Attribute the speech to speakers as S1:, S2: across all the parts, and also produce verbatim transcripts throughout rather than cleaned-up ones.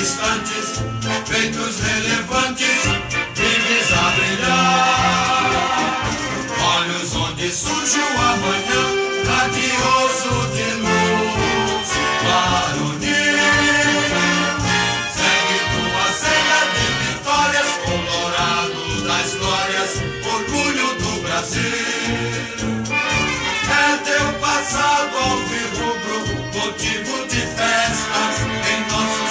S1: distantes, feitos relevantes, vives a brilhar. Olhos onde surge o amanhã, radioso de luz, varonil. Segue tua cena de vitórias, colorado das glórias, orgulho do Brasil. É teu passado alvirrubro, motivo de festas em nossos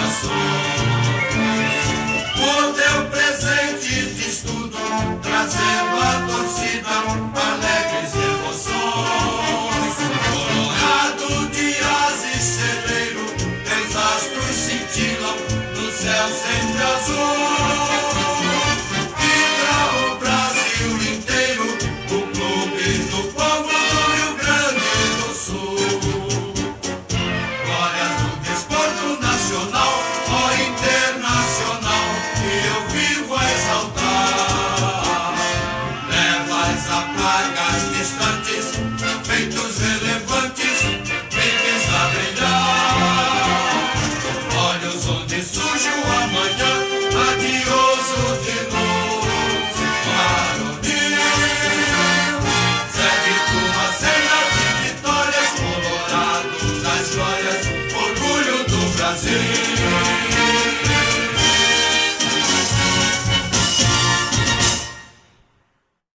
S1: corações. Por teu presente de estudo, trazendo a torcida alegres emoções. Colorado de asa e celeiro, teus astros cintilam no céu sempre azul. E pra o Brasil inteiro, o clube do povo do Rio Grande do Sul. Glória do desporto nacional, ó internacional, que eu vivo a exaltar. Levas a pragas distantes, feitos relevantes, vives a brilhar. Olhos onde surge o amanhã, radioso de luz, varonil. Segue tua cena de vitórias, colorado das glórias, orgulho do Brasil.